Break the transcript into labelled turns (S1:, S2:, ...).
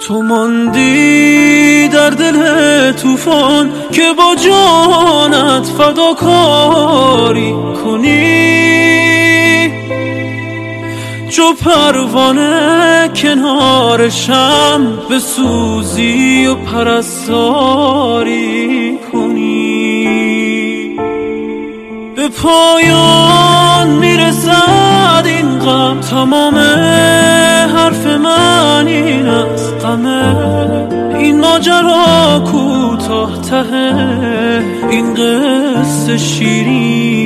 S1: تو ماندی در دل طوفان که با جانت فداکاری کنی، جو پروانه کنار شمع بسوزی و پرستاری کنی. به پایان میرسد این غم، تمام حرف من این است، غم این ماجرا کوتاه ته این قصه شیرین.